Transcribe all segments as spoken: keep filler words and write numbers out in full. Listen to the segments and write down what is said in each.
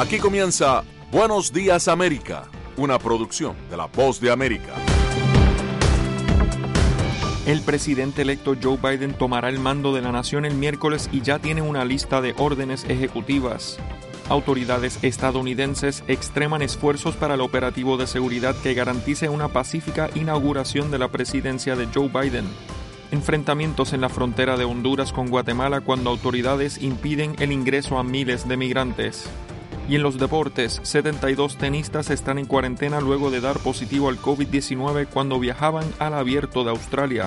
Aquí comienza Buenos Días América, una producción de La Voz de América. El presidente electo Joe Biden tomará el mando de la nación el miércoles y ya tiene una lista de órdenes ejecutivas. Autoridades estadounidenses extreman esfuerzos para el operativo de seguridad que garantice una pacífica inauguración de la presidencia de Joe Biden. Enfrentamientos en la frontera de Honduras con Guatemala cuando autoridades impiden el ingreso a miles de migrantes. Y en los deportes, setenta y dos tenistas están en cuarentena luego de dar positivo al COVID diecinueve cuando viajaban al Abierto de Australia.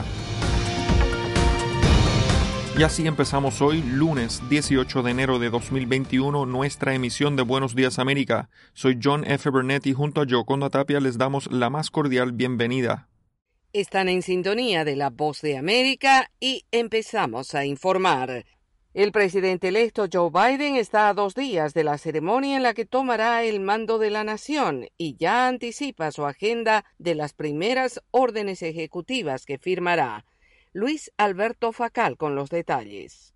Y así empezamos hoy, lunes dieciocho de enero de dos mil veintiuno, nuestra emisión de Buenos Días América. Soy John F. Burnett y junto a Yoconda Tapia les damos la más cordial bienvenida. Están en sintonía de La Voz de América y empezamos a informar. El presidente electo Joe Biden está a dos días de la ceremonia en la que tomará el mando de la nación y ya anticipa su agenda de las primeras órdenes ejecutivas que firmará. Luis Alberto Facal con los detalles.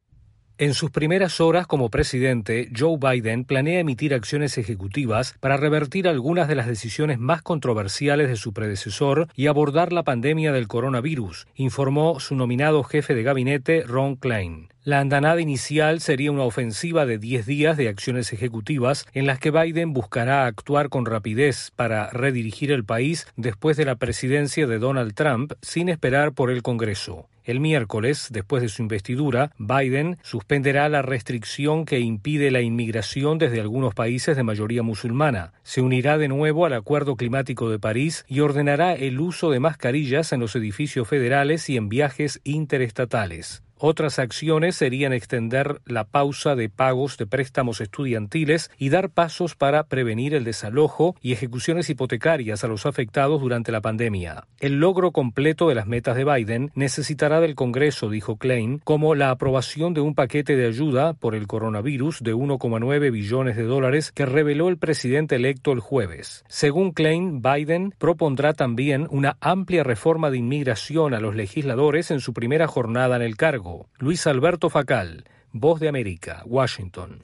En sus primeras horas como presidente, Joe Biden planea emitir acciones ejecutivas para revertir algunas de las decisiones más controversiales de su predecesor y abordar la pandemia del coronavirus, informó su nominado jefe de gabinete, Ron Klain. La andanada inicial sería una ofensiva de diez días de acciones ejecutivas en las que Biden buscará actuar con rapidez para redirigir el país después de la presidencia de Donald Trump sin esperar por el Congreso. El miércoles, después de su investidura, Biden suspenderá la restricción que impide la inmigración desde algunos países de mayoría musulmana. Se unirá de nuevo al Acuerdo Climático de París y ordenará el uso de mascarillas en los edificios federales y en viajes interestatales. Otras acciones serían extender la pausa de pagos de préstamos estudiantiles y dar pasos para prevenir el desalojo y ejecuciones hipotecarias a los afectados durante la pandemia. El logro completo de las metas de Biden necesitará del Congreso, dijo Klain, como la aprobación de un paquete de ayuda por el coronavirus de uno coma nueve billones de dólares que reveló el presidente electo el jueves. Según Klain, Biden propondrá también una amplia reforma de inmigración a los legisladores en su primera jornada en el cargo. Luis Alberto Facal, Voz de América, Washington.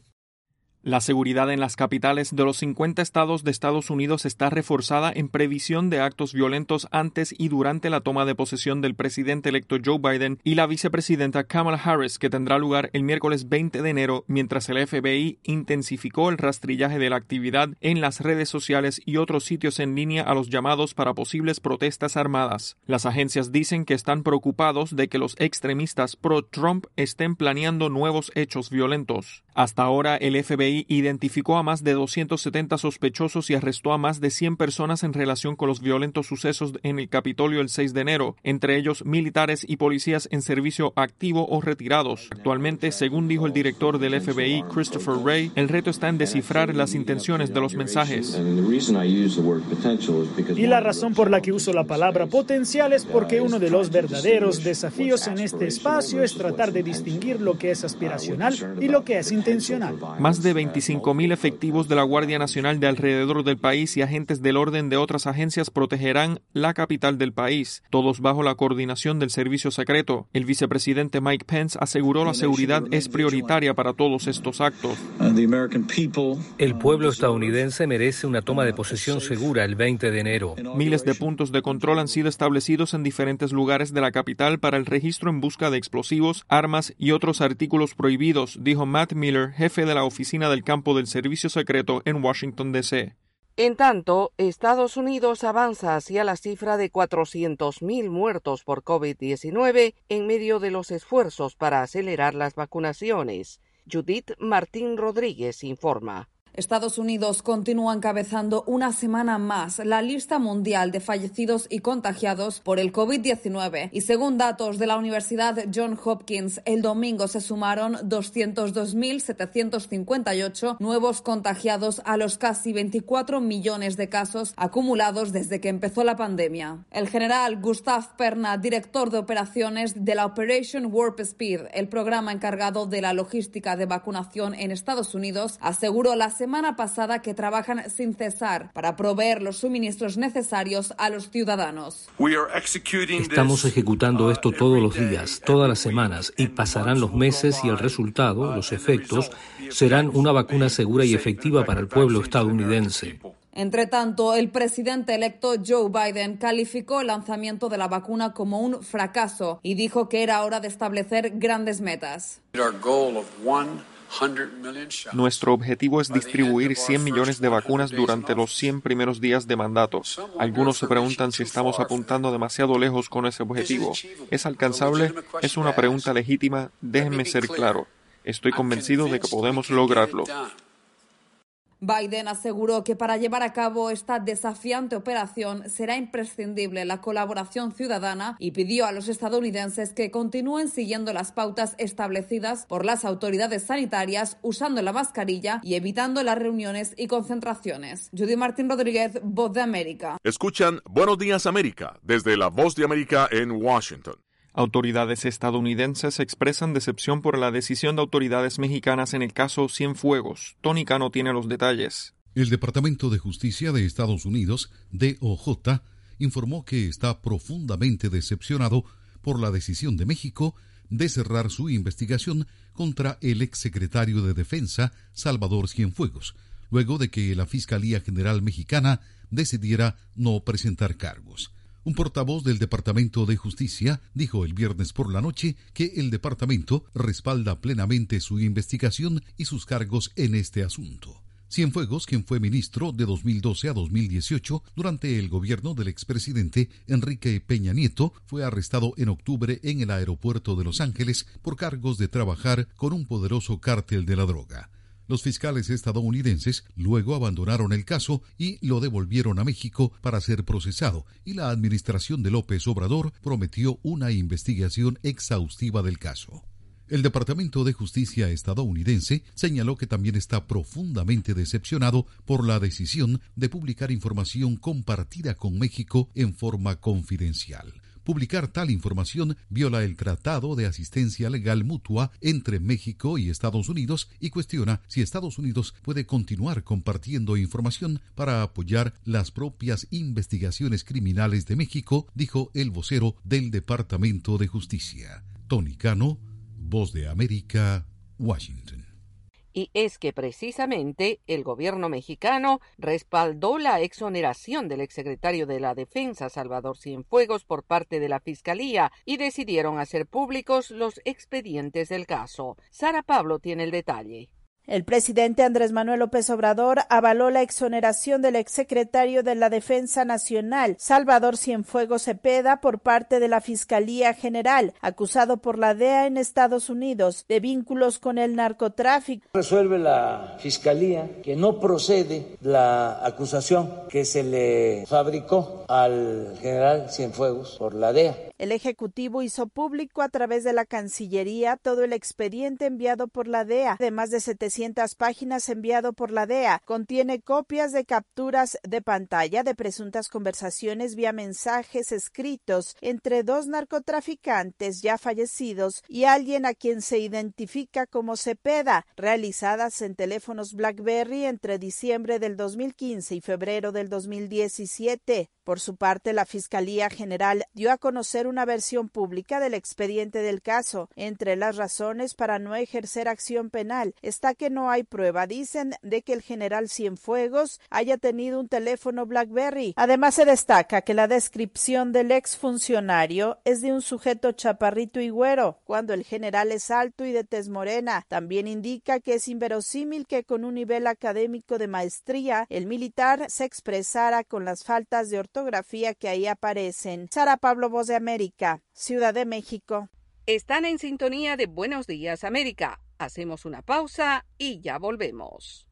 La seguridad en las capitales de los cincuenta estados de Estados Unidos está reforzada en previsión de actos violentos antes y durante la toma de posesión del presidente electo Joe Biden y la vicepresidenta Kamala Harris, que tendrá lugar el miércoles veinte de enero, mientras el F B I intensificó el rastrillaje de la actividad en las redes sociales y otros sitios en línea a los llamados para posibles protestas armadas. Las agencias dicen que están preocupados de que los extremistas pro-Trump estén planeando nuevos hechos violentos. Hasta ahora, el F B I identificó a más de doscientos setenta sospechosos y arrestó a más de cien personas en relación con los violentos sucesos en el Capitolio el seis de enero, entre ellos militares y policías en servicio activo o retirados. Actualmente, según dijo el director del F B I, Christopher Wray, el reto está en descifrar las intenciones de los mensajes. Y la razón por la que uso la palabra potencial es porque uno de los verdaderos desafíos en este espacio es tratar de distinguir lo que es aspiracional y lo que es intencional. Más de veinticinco mil efectivos de la Guardia Nacional de alrededor del país y agentes del orden de otras agencias protegerán la capital del país, todos bajo la coordinación del servicio secreto. El vicepresidente Mike Pence aseguró la seguridad es prioritaria para todos estos actos. El pueblo estadounidense merece una toma de posesión segura el veinte de enero. Miles de puntos de control han sido establecidos en diferentes lugares de la capital para el registro en busca de explosivos, armas y otros artículos prohibidos, dijo Matt Miller, jefe de la oficina del campo del servicio secreto en Washington, D C En tanto, Estados Unidos avanza hacia la cifra de cuatrocientos mil muertos por COVID diecinueve en medio de los esfuerzos para acelerar las vacunaciones. Judith Martín Rodríguez informa. Estados Unidos continúa encabezando una semana más la lista mundial de fallecidos y contagiados por el COVID diecinueve. Y según datos de la Universidad Johns Hopkins, el domingo se sumaron doscientos dos mil setecientos cincuenta y ocho nuevos contagiados a los casi veinticuatro millones de casos acumulados desde que empezó la pandemia. El general Gustav Perna, director de operaciones de la Operation Warp Speed, el programa encargado de la logística de vacunación en Estados Unidos, aseguró la semana pasada que trabajan sin cesar para proveer los suministros necesarios a los ciudadanos. Estamos ejecutando esto todos los días, todas las semanas, y pasarán los meses y el resultado, los efectos, serán una vacuna segura y efectiva para el pueblo estadounidense. Entre tanto, el presidente electo Joe Biden calificó el lanzamiento de la vacuna como un fracaso y dijo que era hora de establecer grandes metas. Nuestro objetivo es distribuir cien millones de vacunas durante los cien primeros días de mandato. Algunos se preguntan si estamos apuntando demasiado lejos con ese objetivo. ¿Es alcanzable? Es una pregunta legítima. Déjenme ser claro. Estoy convencido de que podemos lograrlo. Biden aseguró que para llevar a cabo esta desafiante operación será imprescindible la colaboración ciudadana y pidió a los estadounidenses que continúen siguiendo las pautas establecidas por las autoridades sanitarias, usando la mascarilla y evitando las reuniones y concentraciones. Judy Martín Rodríguez, Voz de América. Escuchan Buenos Días América desde la Voz de América en Washington. Autoridades estadounidenses expresan decepción por la decisión de autoridades mexicanas en el caso Cienfuegos. Tony Cano tiene los detalles. El Departamento de Justicia de Estados Unidos, D O J, informó que está profundamente decepcionado por la decisión de México de cerrar su investigación contra el exsecretario de Defensa, Salvador Cienfuegos, luego de que la Fiscalía General Mexicana decidiera no presentar cargos. Un portavoz del Departamento de Justicia dijo el viernes por la noche que el departamento respalda plenamente su investigación y sus cargos en este asunto. Cienfuegos, quien fue ministro de dos mil doce a dos mil dieciocho durante el gobierno del expresidente Enrique Peña Nieto, fue arrestado en octubre en el aeropuerto de Los Ángeles por cargos de trabajar con un poderoso cártel de la droga. Los fiscales estadounidenses luego abandonaron el caso y lo devolvieron a México para ser procesado, y la administración de López Obrador prometió una investigación exhaustiva del caso. El Departamento de Justicia estadounidense señaló que también está profundamente decepcionado por la decisión de publicar información compartida con México en forma confidencial. Publicar tal información viola el Tratado de Asistencia Legal Mutua entre México y Estados Unidos y cuestiona si Estados Unidos puede continuar compartiendo información para apoyar las propias investigaciones criminales de México, dijo el vocero del Departamento de Justicia. Tony Cano, Voz de América, Washington. Y es que precisamente el gobierno mexicano respaldó la exoneración del exsecretario de la Defensa, Salvador Cienfuegos, por parte de la Fiscalía y decidieron hacer públicos los expedientes del caso. Sara Pablo tiene el detalle. El presidente Andrés Manuel López Obrador avaló la exoneración del exsecretario de la Defensa Nacional, Salvador Cienfuegos Cepeda, por parte de la Fiscalía General, acusado por la D E A en Estados Unidos de vínculos con el narcotráfico. Resuelve la Fiscalía que no procede la acusación que se le fabricó al general Cienfuegos por la D E A. El Ejecutivo hizo público a través de la Cancillería todo el expediente enviado por la D E A, de más de setecientas páginas enviado por la D E A. Contiene copias de capturas de pantalla de presuntas conversaciones vía mensajes escritos entre dos narcotraficantes ya fallecidos y alguien a quien se identifica como Cepeda, realizadas en teléfonos BlackBerry entre diciembre del dos mil quince y febrero del dos mil diecisiete. Por su parte, la Fiscalía General dio a conocer una versión pública del expediente del caso. Entre las razones para no ejercer acción penal está que no hay prueba, dicen, de que el general Cienfuegos haya tenido un teléfono BlackBerry. Además, se destaca que la descripción del exfuncionario es de un sujeto chaparrito y güero, cuando el general es alto y de tez morena. También indica que es inverosímil que con un nivel académico de maestría, el militar se expresara con las faltas de ortografía que ahí aparecen. Sara Pablo, Voz de América, Ciudad de México. Están en sintonía de Buenos Días América. Hacemos una pausa y ya volvemos.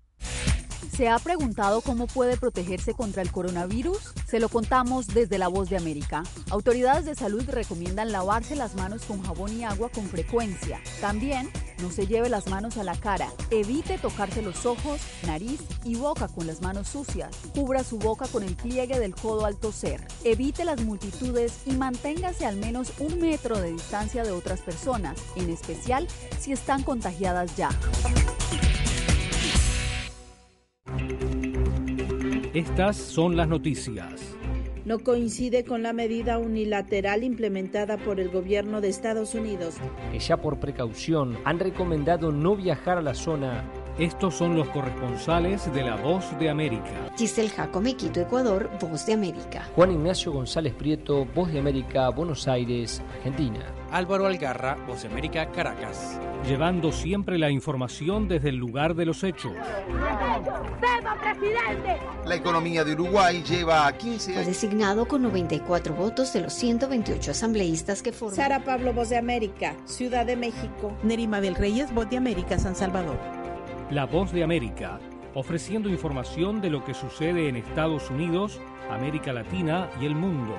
¿Se ha preguntado cómo puede protegerse contra el coronavirus? Se lo contamos desde La Voz de América. Autoridades de salud recomiendan lavarse las manos con jabón y agua con frecuencia. También, no se lleve las manos a la cara. Evite tocarse los ojos, nariz y boca con las manos sucias. Cubra su boca con el pliegue del codo al toser. Evite las multitudes y manténgase al menos un metro de distancia de otras personas, en especial si están contagiadas ya. Estas son las noticias. No coincide con la medida unilateral implementada por el gobierno de Estados Unidos. Ya por precaución han recomendado no viajar a la zona. Estos son los corresponsales de La Voz de América. Giselle Jacome, Quito, Ecuador, Voz de América. Juan Ignacio González Prieto, Voz de América, Buenos Aires, Argentina. Álvaro Algarra, Voz de América, Caracas. Llevando siempre la información desde el lugar de los hechos. La economía de Uruguay lleva a quince años. Fue designado con noventa y cuatro votos de los ciento veintiocho asambleístas que forman. Sara Pablo, Voz de América, Ciudad de México. Nerima del Reyes, Voz de América, San Salvador. La Voz de América, ofreciendo información de lo que sucede en Estados Unidos, América Latina y el mundo.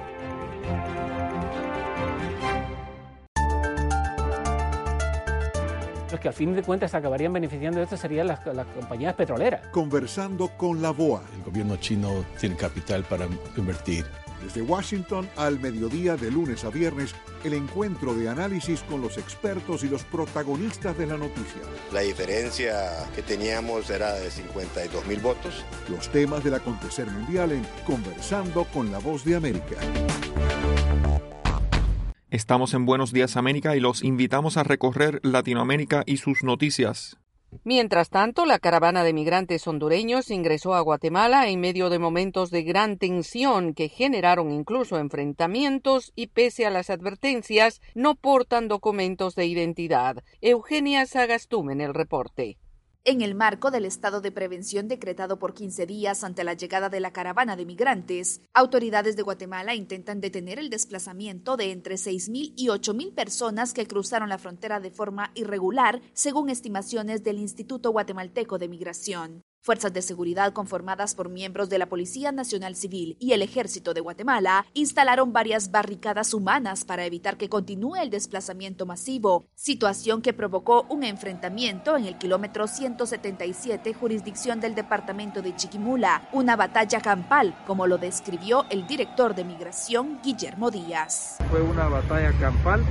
Los que al fin de cuentas acabarían beneficiando de esto serían las, las compañías petroleras. Conversando con la B O A. El gobierno chino tiene capital para invertir. Desde Washington al mediodía de lunes a viernes, el encuentro de análisis con los expertos y los protagonistas de la noticia. La diferencia que teníamos era de cincuenta y dos mil votos. Los temas del acontecer mundial en Conversando con la Voz de América. Estamos en Buenos Días América y los invitamos a recorrer Latinoamérica y sus noticias. Mientras tanto, la caravana de migrantes hondureños ingresó a Guatemala en medio de momentos de gran tensión que generaron incluso enfrentamientos y, pese a las advertencias, no portan documentos de identidad. Eugenia Sagastume en el reporte. En el marco del estado de prevención decretado por quince días ante la llegada de la caravana de migrantes, autoridades de Guatemala intentan detener el desplazamiento de entre seis mil y ocho mil personas que cruzaron la frontera de forma irregular, según estimaciones del Instituto Guatemalteco de Migración. Fuerzas de seguridad conformadas por miembros de la Policía Nacional Civil y el Ejército de Guatemala instalaron varias barricadas humanas para evitar que continúe el desplazamiento masivo, situación que provocó un enfrentamiento en el kilómetro ciento setenta y siete, jurisdicción del departamento de Chiquimula, una batalla campal, como lo describió el director de Migración, Guillermo Díaz. Fue una batalla campal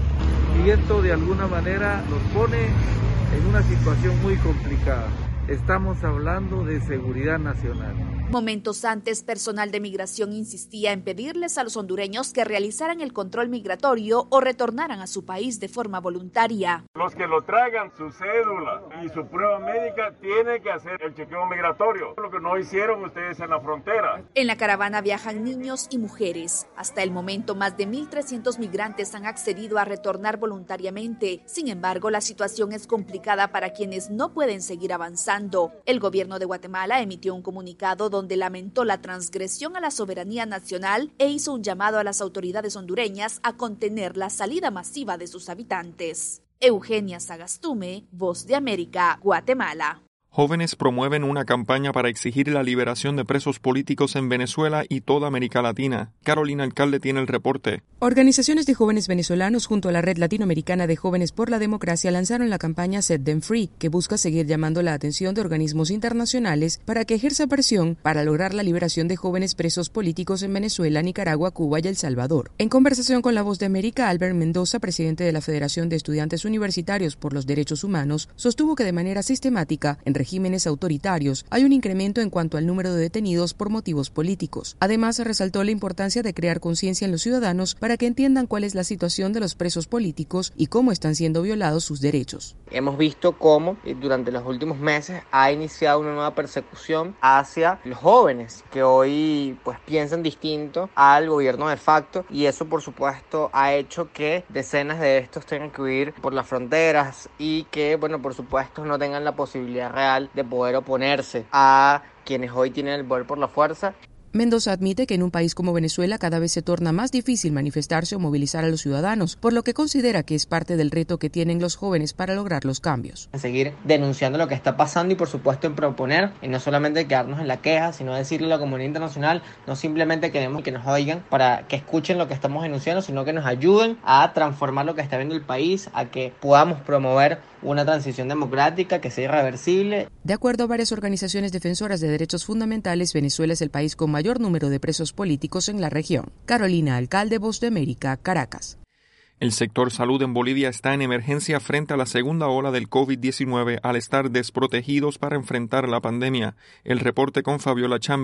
y esto de alguna manera nos pone en una situación muy complicada. Estamos hablando de seguridad nacional. Momentos antes, personal de migración insistía en pedirles a los hondureños que realizaran el control migratorio o retornaran a su país de forma voluntaria. Los que lo traigan su cédula y su prueba médica tienen que hacer el chequeo migratorio, lo que no hicieron ustedes en la frontera. En la caravana viajan niños y mujeres. Hasta el momento, más de mil trescientos migrantes han accedido a retornar voluntariamente. Sin embargo, la situación es complicada para quienes no pueden seguir avanzando. El gobierno de Guatemala emitió un comunicado donde donde lamentó la transgresión a la soberanía nacional e hizo un llamado a las autoridades hondureñas a contener la salida masiva de sus habitantes. Eugenia Sagastume, Voz de América, Guatemala. Jóvenes promueven una campaña para exigir la liberación de presos políticos en Venezuela y toda América Latina. Carolina Alcalde tiene el reporte. Organizaciones de jóvenes venezolanos junto a la Red Latinoamericana de Jóvenes por la Democracia lanzaron la campaña Set Them Free, que busca seguir llamando la atención de organismos internacionales para que ejerza presión para lograr la liberación de jóvenes presos políticos en Venezuela, Nicaragua, Cuba y El Salvador. En conversación con La Voz de América, Albert Mendoza, presidente de la Federación de Estudiantes Universitarios por los Derechos Humanos, sostuvo que de manera sistemática, en regímenes autoritarios, hay un incremento en cuanto al número de detenidos por motivos políticos. Además, resaltó la importancia de crear conciencia en los ciudadanos para que entiendan cuál es la situación de los presos políticos y cómo están siendo violados sus derechos. Hemos visto cómo durante los últimos meses ha iniciado una nueva persecución hacia los jóvenes que hoy pues piensan distinto al gobierno de facto, y eso por supuesto ha hecho que decenas de estos tengan que huir por las fronteras y que bueno por supuesto no tengan la posibilidad real de poder oponerse a quienes hoy tienen el poder por la fuerza. Mendoza admite que en un país como Venezuela cada vez se torna más difícil manifestarse o movilizar a los ciudadanos, por lo que considera que es parte del reto que tienen los jóvenes para lograr los cambios. Seguir denunciando lo que está pasando y por supuesto en proponer, y no solamente quedarnos en la queja, sino decirle a la comunidad internacional, no simplemente queremos que nos oigan para que escuchen lo que estamos denunciando, sino que nos ayuden a transformar lo que está viendo el país, a que podamos promover una transición democrática que sea irreversible. De acuerdo a varias organizaciones defensoras de derechos fundamentales, Venezuela es el país con mayor número de presos políticos en la región. Carolina Alcalde, Voz de América, Caracas. El sector salud en Bolivia está en emergencia frente a la segunda ola del COVID diecinueve al estar desprotegidos para enfrentar la pandemia. El reporte con Fabiola Chambi.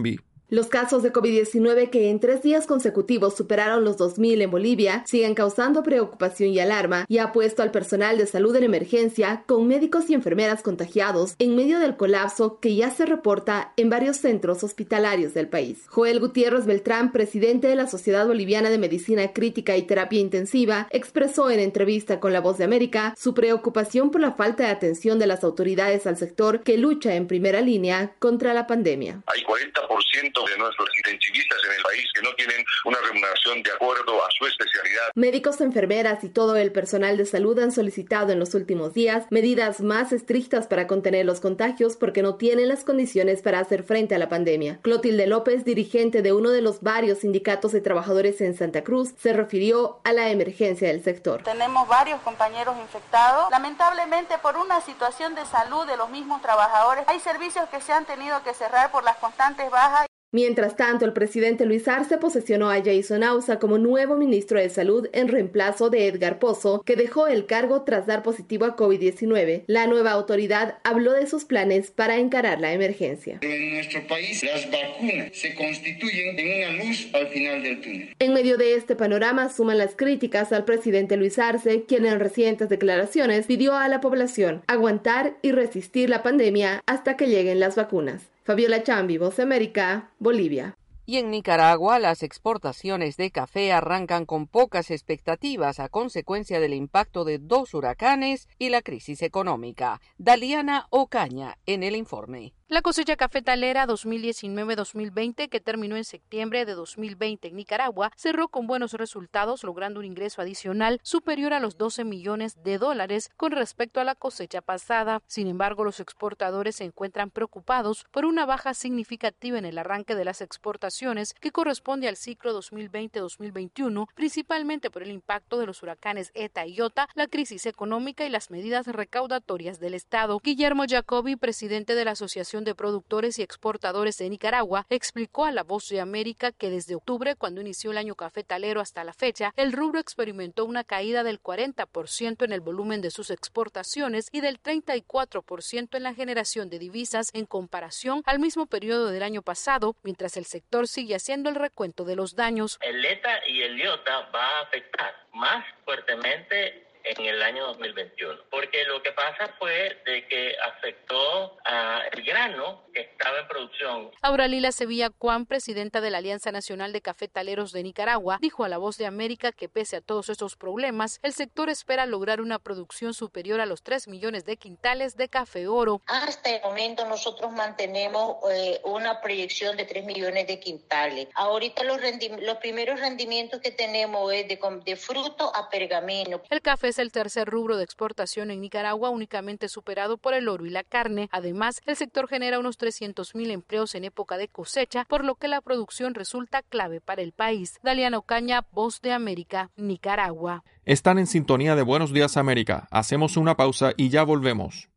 Los casos de COVID diecinueve que en tres días consecutivos superaron los dos mil en Bolivia siguen causando preocupación y alarma y ha puesto al personal de salud en emergencia con médicos y enfermeras contagiados en medio del colapso que ya se reporta en varios centros hospitalarios del país. Joel Gutiérrez Beltrán, presidente de la Sociedad Boliviana de Medicina Crítica y Terapia Intensiva, expresó en entrevista con La Voz de América su preocupación por la falta de atención de las autoridades al sector que lucha en primera línea contra la pandemia. Hay cuarenta por ciento de nuestros intensivistas en el país que no tienen una remuneración de acuerdo a su especialidad. Médicos, enfermeras y todo el personal de salud han solicitado en los últimos días medidas más estrictas para contener los contagios porque no tienen las condiciones para hacer frente a la pandemia. Clotilde López, dirigente de uno de los varios sindicatos de trabajadores en Santa Cruz, se refirió a la emergencia del sector. Tenemos varios compañeros infectados. Lamentablemente, por una situación de salud de los mismos trabajadores, hay servicios que se han tenido que cerrar por las constantes bajas. Mientras tanto, el presidente Luis Arce posesionó a Jason Ausa como nuevo ministro de Salud en reemplazo de Edgar Pozo, que dejó el cargo tras dar positivo a COVID diecinueve. La nueva autoridad habló de sus planes para encarar la emergencia. En nuestro país, las vacunas se constituyen en una luz al final del túnel. En medio de este panorama suman las críticas al presidente Luis Arce, quien en recientes declaraciones pidió a la población aguantar y resistir la pandemia hasta que lleguen las vacunas. Fabiola Chambi, Voz de América, Bolivia. Y en Nicaragua, las exportaciones de café arrancan con pocas expectativas a consecuencia del impacto de dos huracanes y la crisis económica. Daliana Ocaña, en el informe. La cosecha cafetalera dos mil diecinueve dos mil veinte, que terminó en septiembre de dos mil veinte en Nicaragua, cerró con buenos resultados, logrando un ingreso adicional superior a los doce millones de dólares con respecto a la cosecha pasada. Sin embargo, los exportadores se encuentran preocupados por una baja significativa en el arranque de las exportaciones que corresponde al ciclo dos mil veinte dos mil veintiuno, principalmente por el impacto de los huracanes Eta y Iota, la crisis económica y las medidas recaudatorias del Estado. Guillermo Jacobi, presidente de la Asociación de Productores y Exportadores de Nicaragua, explicó a La Voz de América que desde octubre, cuando inició el año cafetalero, hasta la fecha, el rubro experimentó una caída del cuarenta por ciento en el volumen de sus exportaciones y del treinta y cuatro por ciento en la generación de divisas en comparación al mismo periodo del año pasado, mientras el sector sigue haciendo el recuento de los daños. El Eta y el Iota va a afectar más fuertemente en el año dos mil veintiuno, porque lo que pasa fue de que afectó al grano que estaba en producción. Auralila Sevilla Cuán, presidenta de la Alianza Nacional de Cafetaleros de Nicaragua, dijo a La Voz de América que pese a todos estos problemas, el sector espera lograr una producción superior a los tres millones de quintales de café oro. Hasta el momento nosotros mantenemos eh, una proyección de tres millones de quintales. Ahorita los, rendi- los primeros rendimientos que tenemos es de, de fruto a pergamino. El café es el tercer rubro de exportación en Nicaragua, únicamente superado por el oro y la carne. Además, el sector genera unos trescientos mil empleos en época de cosecha, por lo que la producción resulta clave para el país. Daliana Ocaña, Voz de América, Nicaragua. Están en sintonía de Buenos Días América. Hacemos una pausa y ya volvemos.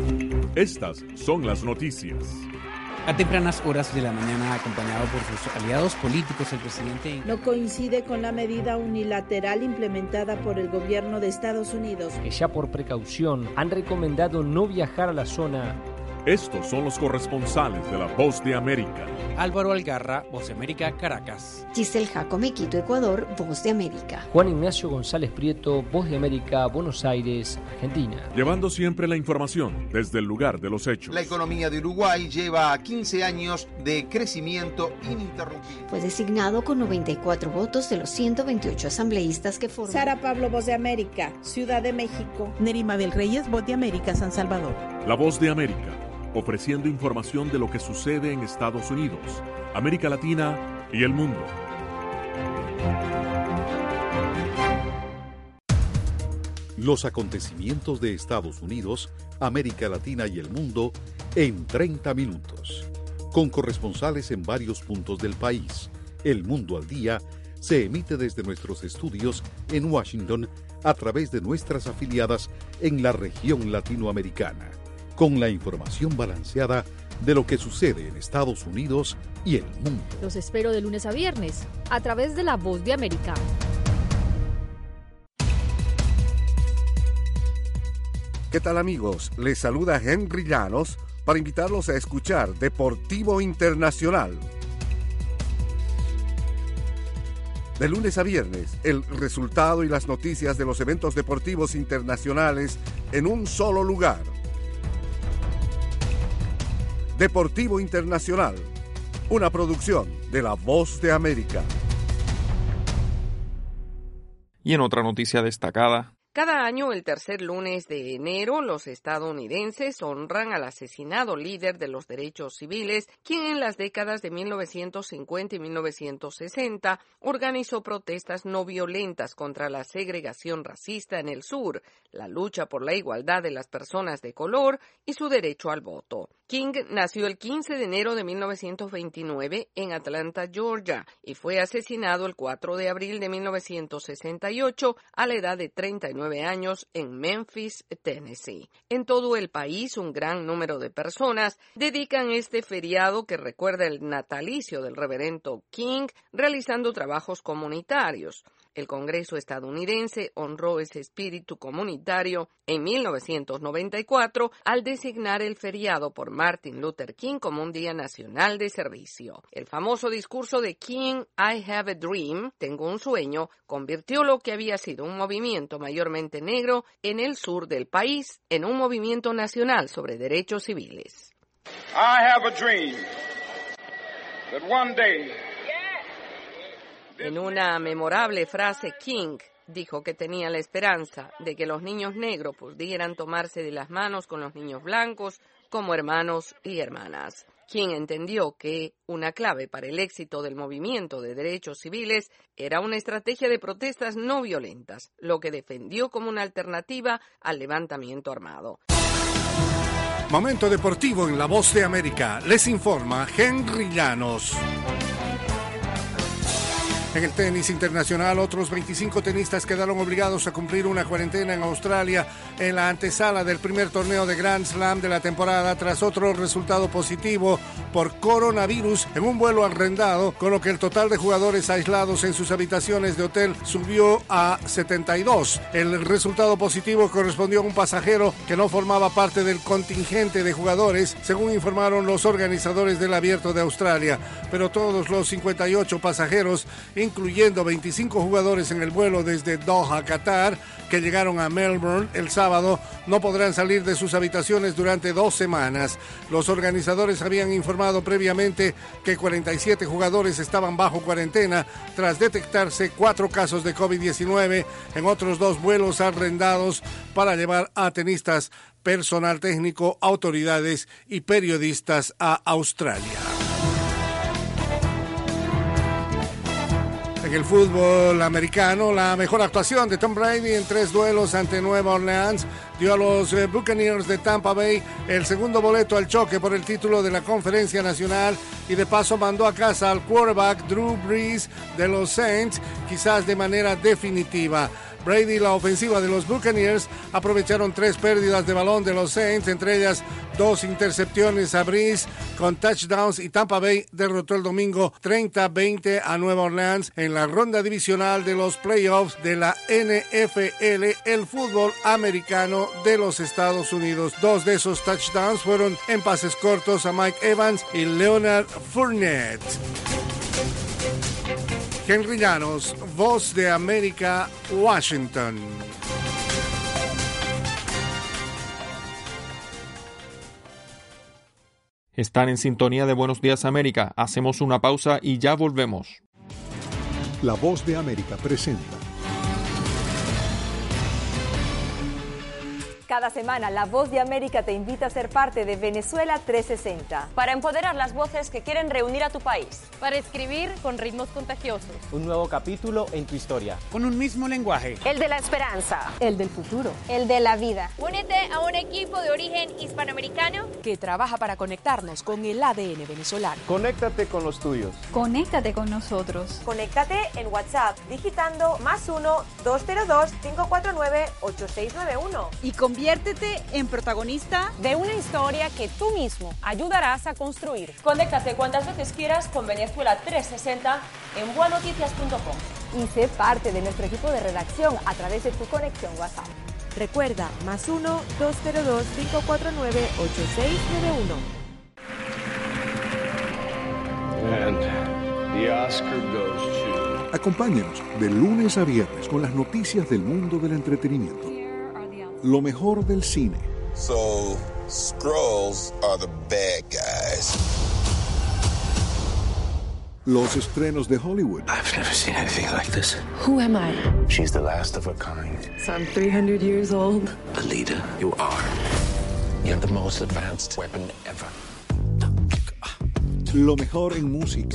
Estas son las noticias. A tempranas horas de la mañana, acompañado por sus aliados políticos, el presidente no coincide con la medida unilateral implementada por el gobierno de Estados Unidos, que ya por precaución han recomendado no viajar a la zona. Estos son los corresponsales de La Voz de América. Álvaro Algarra, Voz de América, Caracas. Giselle Jacome, Quito, Ecuador, Voz de América. Juan Ignacio González Prieto, Voz de América, Buenos Aires, Argentina. Llevando siempre la información desde el lugar de los hechos. La economía de Uruguay lleva quince años de crecimiento ininterrumpido. Fue designado con noventa y cuatro votos de los ciento veintiocho asambleístas que forman. Sara Pablo, Voz de América, Ciudad de México. Nerima Bel Reyes, Voz de América, San Salvador. La Voz de América, ofreciendo información de lo que sucede en Estados Unidos, América Latina y el mundo. Los acontecimientos de Estados Unidos, América Latina y el mundo en treinta minutos. Con corresponsales en varios puntos del país. El Mundo al Día se emite desde nuestros estudios en Washington a través de nuestras afiliadas en la región latinoamericana, con la información balanceada de lo que sucede en Estados Unidos y el mundo. Los espero de lunes a viernes, a través de La Voz de América. ¿Qué tal, amigos? Les saluda Henry Llanos para invitarlos a escuchar Deportivo Internacional. De lunes a viernes, el resultado y las noticias de los eventos deportivos internacionales en un solo lugar. Deportivo Internacional, una producción de La Voz de América. Y en otra noticia destacada, cada año, el tercer lunes de enero, los estadounidenses honran al asesinado líder de los derechos civiles, quien en las décadas de mil novecientos cincuenta y mil novecientos sesenta organizó protestas no violentas contra la segregación racista en el sur, la lucha por la igualdad de las personas de color y su derecho al voto. King nació el quince de enero de mil novecientos veintinueve en Atlanta, Georgia, y fue asesinado el cuatro de abril de mil novecientos sesenta y ocho a la edad de treinta y nueve años en Memphis, Tennessee. En todo el país, un gran número de personas dedican este feriado que recuerda el natalicio del reverendo King realizando trabajos comunitarios. El Congreso estadounidense honró ese espíritu comunitario en mil novecientos noventa y cuatro al designar el feriado por Martin Luther King como un día nacional de servicio. El famoso discurso de King, I have a dream, tengo un sueño, convirtió lo que había sido un movimiento mayormente negro en el sur del país en un movimiento nacional sobre derechos civiles. I have a dream that one day En una memorable frase, King dijo que tenía la esperanza de que los niños negros pudieran tomarse de las manos con los niños blancos como hermanos y hermanas. King entendió que una clave para el éxito del movimiento de derechos civiles era una estrategia de protestas no violentas, lo que defendió como una alternativa al levantamiento armado. Momento deportivo en La Voz de América. Les informa Henry Llanos. En el tenis internacional, otros veinticinco tenistas quedaron obligados a cumplir una cuarentena en Australia en la antesala del primer torneo de Grand Slam de la temporada tras otro resultado positivo por coronavirus en un vuelo arrendado, con lo que el total de jugadores aislados en sus habitaciones de hotel subió a setenta y dos. El resultado positivo correspondió a un pasajero que no formaba parte del contingente de jugadores, según informaron los organizadores del Abierto de Australia, pero todos los cincuenta y ocho pasajeros, incluyendo veinticinco jugadores en el vuelo desde Doha, Qatar, que llegaron a Melbourne el sábado, no podrán salir de sus habitaciones durante dos semanas. Los organizadores habían informado previamente que cuarenta y siete jugadores estaban bajo cuarentena tras detectarse cuatro casos de COVID diecinueve en otros dos vuelos arrendados para llevar a tenistas, personal técnico, autoridades y periodistas a Australia. En el fútbol americano, la mejor actuación de Tom Brady en tres duelos ante Nueva Orleans dio a los Buccaneers de Tampa Bay el segundo boleto al choque por el título de la Conferencia Nacional y de paso mandó a casa al quarterback Drew Brees de los Saints, quizás de manera definitiva. Brady y la ofensiva de los Buccaneers aprovecharon tres pérdidas de balón de los Saints, entre ellas dos intercepciones a Brees con touchdowns, y Tampa Bay derrotó el domingo treinta a veinte a Nueva Orleans en la ronda divisional de los playoffs de la N F L, el fútbol americano de los Estados Unidos. Dos de esos touchdowns fueron en pases cortos a Mike Evans y Leonard Fournette. Henry Llanos, Voz de América, Washington. Están en sintonía de Buenos Días América. Hacemos una pausa y ya volvemos. La Voz de América presenta. Cada semana, La Voz de América te invita a ser parte de Venezuela trescientos sesenta. Para empoderar las voces que quieren reunir a tu país. Para escribir con ritmos contagiosos. Un nuevo capítulo en tu historia. Con un mismo lenguaje. El de la esperanza. El del futuro. El de la vida. Únete a un equipo de origen hispanoamericano que trabaja para conectarnos con el A D N venezolano. Conéctate con los tuyos. Conéctate con nosotros. Conéctate en WhatsApp digitando más uno, dos cero dos, cinco cuatro nueve, ocho seis nueve uno. Y conviértete en protagonista de una historia que tú mismo ayudarás a construir. Conéctate cuantas veces quieras con Venezuela trescientos sesenta en bua noticias punto com. Y sé parte de nuestro equipo de redacción a través de tu conexión WhatsApp. Recuerda, más uno, dos cero dos, cinco cuatro nueve, ocho seis nueve uno. And the Oscar goes to... Acompáñenos de lunes a viernes con las noticias del mundo del entretenimiento. Lo mejor del cine. So, Skrulls are the bad guys. Los estrenos de Hollywood. I've never seen anything like this. Who am I? She's the last of her kind. So I'm three hundred years old. A leader, you are. You have the most advanced weapon ever. Lo mejor en música.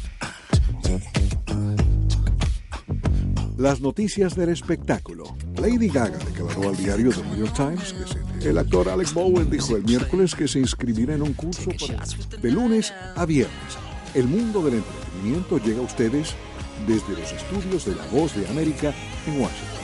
Las noticias del espectáculo. Lady Gaga declaró al diario The New York Times que se... El actor Alec Baldwin dijo el miércoles que se inscribirá en un curso para... de lunes a viernes. El mundo del entretenimiento llega a ustedes desde los estudios de La Voz de América en Washington.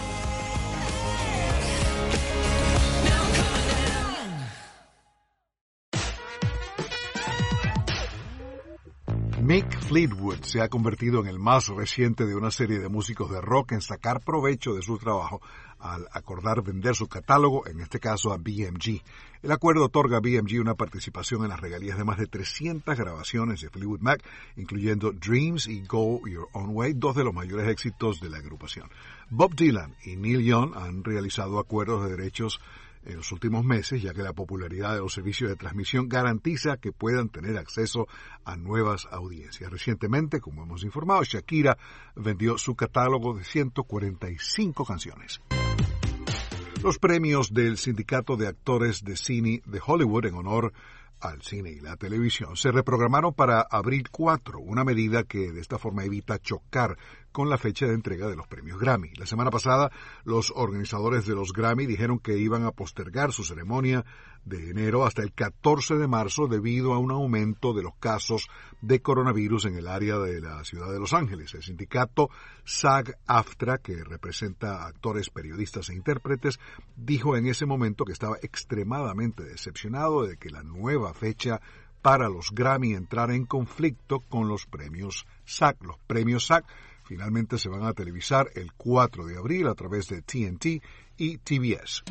Mick Fleetwood se ha convertido en el más reciente de una serie de músicos de rock en sacar provecho de su trabajo al acordar vender su catálogo, en este caso a B M G. El acuerdo otorga a B M G una participación en las regalías de más de trescientas grabaciones de Fleetwood Mac, incluyendo Dreams y Go Your Own Way, dos de los mayores éxitos de la agrupación. Bob Dylan y Neil Young han realizado acuerdos de derechos en los últimos meses, ya que la popularidad de los servicios de transmisión garantiza que puedan tener acceso a nuevas audiencias. Recientemente, como hemos informado, Shakira vendió su catálogo de ciento cuarenta y cinco canciones. Los premios del Sindicato de Actores de Cine de Hollywood en honor al cine y la televisión se reprogramaron para abril cuatro, una medida que de esta forma evita chocar con la fecha de entrega de los premios Grammy. La semana pasada, los organizadores de los Grammy dijeron que iban a postergar su ceremonia de enero hasta el catorce de marzo debido a un aumento de los casos de coronavirus en el área de la ciudad de Los Ángeles. El sindicato SAG-AFTRA, que representa a actores, periodistas e intérpretes, dijo en ese momento que estaba extremadamente decepcionado de que la nueva fecha para los Grammy entrara en conflicto con los premios SAG. Los premios SAG finalmente se van a televisar el cuatro de abril a través de T N T y T B S.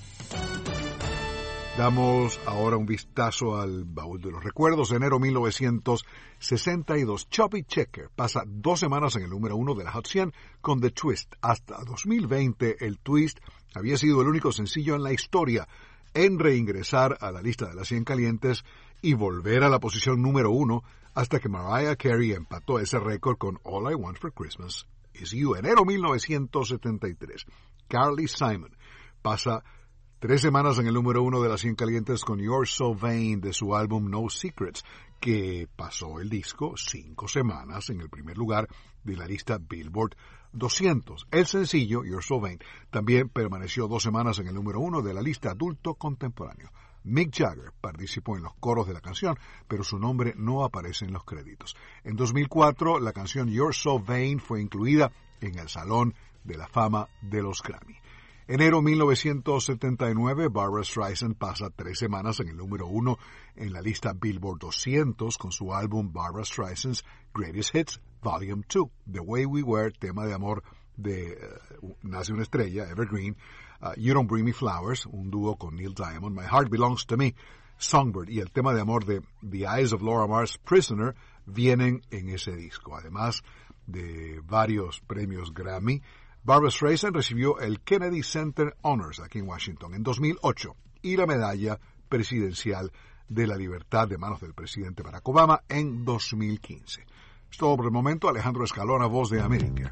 Damos ahora un vistazo al baúl de los recuerdos. Enero mil novecientos sesenta y dos, Chubby Checker pasa dos semanas en el número uno de la Hot cien con The Twist. Hasta dos mil veinte, el Twist había sido el único sencillo en la historia en reingresar a la lista de las cien calientes y volver a la posición número uno hasta que Mariah Carey empató ese récord con All I Want for Christmas Is You. Enero mil novecientos setenta y tres, Carly Simon pasa tres semanas en el número uno de las cien calientes con You're So Vain de su álbum No Secrets, que pasó el disco cinco semanas en el primer lugar de la lista Billboard doscientos. El sencillo You're So Vain también permaneció dos semanas en el número uno de la lista adulto contemporáneo. Mick Jagger participó en los coros de la canción, pero su nombre no aparece en los créditos. En dos mil cuatro, la canción You're So Vain fue incluida en el Salón de la Fama de los Grammy. Enero mil novecientos setenta y nueve, Barbra Streisand pasa tres semanas en el número uno en la lista Billboard doscientos con su álbum Barbra Streisand's Greatest Hits, Volume dos. The Way We Were, tema de amor de uh, Nace una estrella, Evergreen. Uh, You Don't Bring Me Flowers, un dúo con Neil Diamond. My Heart Belongs to Me, Songbird. Y el tema de amor de The Eyes of Laura Mars, Prisoner, vienen en ese disco. Además de varios premios Grammy, Barbra Streisand recibió el Kennedy Center Honors aquí en Washington en dos mil ocho y la medalla presidencial de la libertad de manos del presidente Barack Obama en dos mil quince. Es todo por el momento. Alejandro Escalona, Voz de América.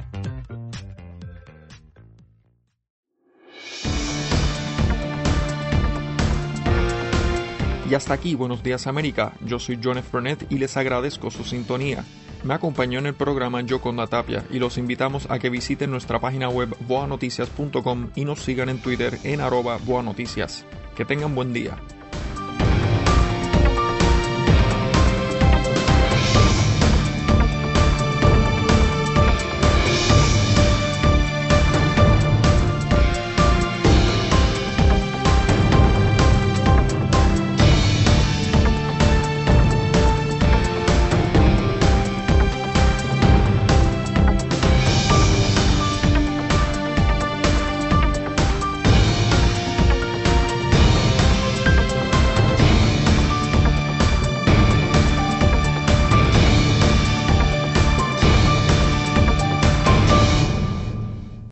Y hasta aquí, Buenos Días América. Yo soy John F. Burnett y les agradezco su sintonía. Me acompañó en el programa Yoconda Tapia y los invitamos a que visiten nuestra página web boa noticias punto com y nos sigan en Twitter en arroba boanoticias. Que tengan buen día.